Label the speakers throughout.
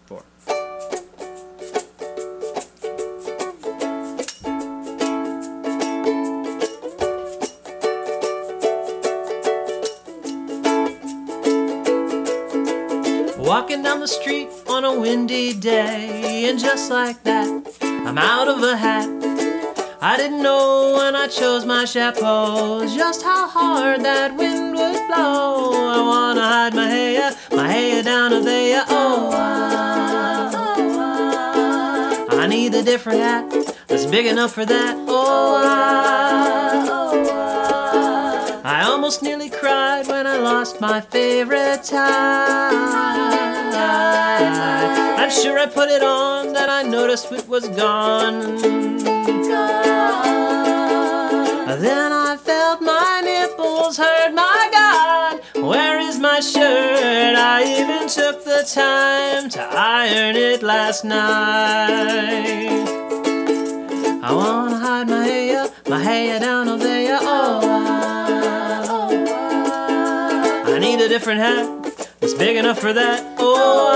Speaker 1: 4. Walking down the street on a windy day, and just like that, I'm out of a hat. I didn't know when I chose my chapeau just how hard that wind would blow. I wanna hide my hair down a there. Oh, I need a different hat that's big enough for that. Oh, I almost nearly cried when I lost my favorite tie. I'm sure I put it on that I noticed it was gone. Then I felt my nipples hurt. My God, where is my shirt? I even took the time to iron it last night. I wanna hide my hair down over there. Oh, I need a different hat that's big enough for that. Oh,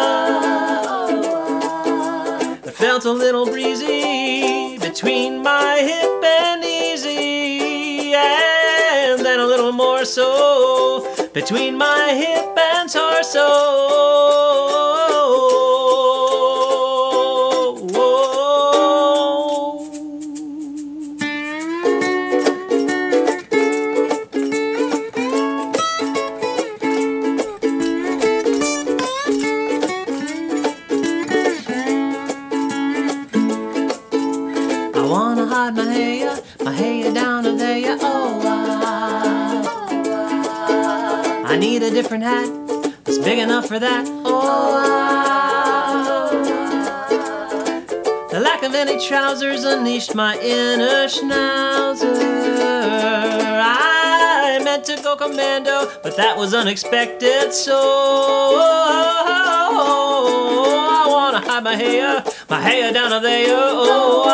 Speaker 1: it felt a little breezy between my hip and easy, and then a little more so between my hip and torso. I wanna hide my hair down over there. Oh, I need a different hat that's big enough for that. Oh, the lack of any trousers unleashed my inner schnauzer. I meant to go commando, but that was unexpected. So I wanna hide my hair down over there. Oh,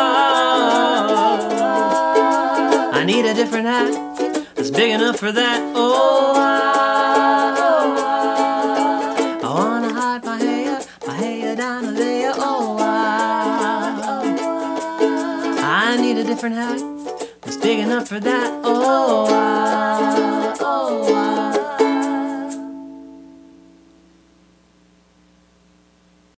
Speaker 1: I need a different hat that's big enough for that. Oh, I wanna hide my hair down there. Oh, I need a different hat that's big enough for that. Oh,